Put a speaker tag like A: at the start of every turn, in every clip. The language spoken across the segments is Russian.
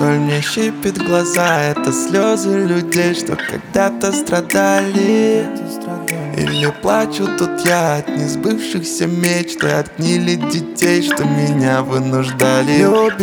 A: Соль мне щипит глаза, это слезы людей, что когда-то страдали. Или плачу тут я от несбывшихся мечт, и от гнили детей, что меня вынуждали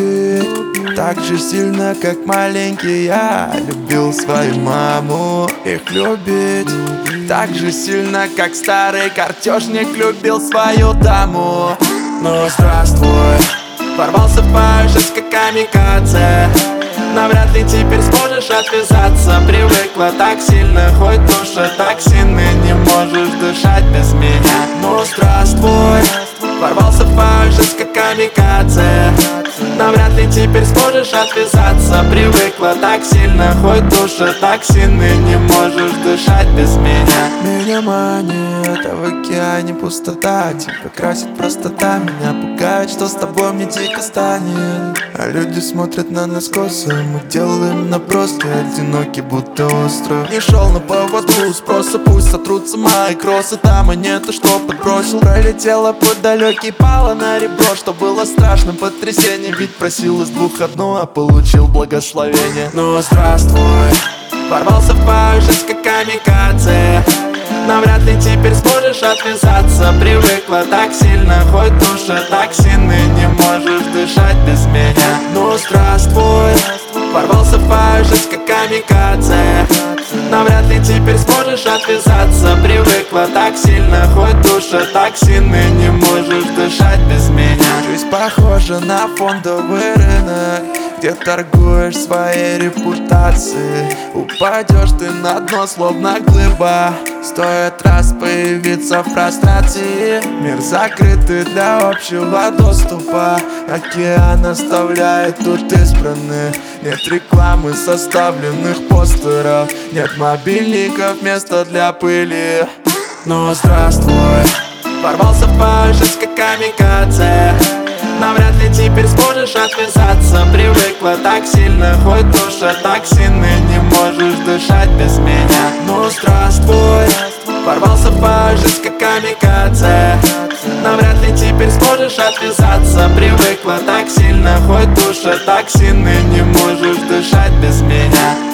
A: любить так же сильно, как маленький я любил свою маму. Их любить так же сильно, как старый картежник любил свою даму. Ну здравствуй, ворвался в поезд как камикадзе. Навряд ли теперь сможешь отвязаться. Привыкла так сильно, хоть душа токсины, не можешь дышать без меня. Ну здравствуй, ворвался в поезд как камикадзе. Навряд ли теперь сможешь отвязаться. Привыкла так сильно, хоть душа токсины, не можешь дышать без меня. Меня манит, а в океане пустота. Тебя красит простота, меня пугает, что с тобой мне дико станет. А люди смотрят на нас косо, мы делаем наброски, одиноки будто остров. Не шел на поводу спроса, пусть сотрутся мои кроссы. Там и нету, что подбросил. Пролетела под далекий, пала на ребро, что было страшным потрясением. Ведь просил из двух одну, а получил благословение. Ну здравствуй, ворвался в поезд как камикадзе. Навряд ли теперь сможешь отвязаться. Привыкла так сильно, хоть душа токсины, не можешь дышать без меня. Ну здравствуй, ворвался в поезд как камикадзе. Навряд ли теперь сможешь отвязаться. Привыкла так сильно, хоть душа токсины, не можешь дышать без меня. Жизнь похожа на фондовый рынок, где торгуешь своей репутацией. Упадешь ты на дно, словно глыба, стоит раз появиться в прострации. Мир закрытый для общего доступа, океан оставляет тут избранных. Нет рекламы, составленных постеров, нет мобильников, места для пыли. Ну здравствуй, ворвался в поезд как камикадзе. Навряд ли теперь сможешь отвязаться. Привыкла так сильно, хоть душа токсины, не можешь дышать без меня. Ну здравствуй, ворвался в поезд как камикадзе. Навряд ли теперь сможешь отвязаться. Привыкла так сильно, хоть душа токсины, не можешь дышать без меня.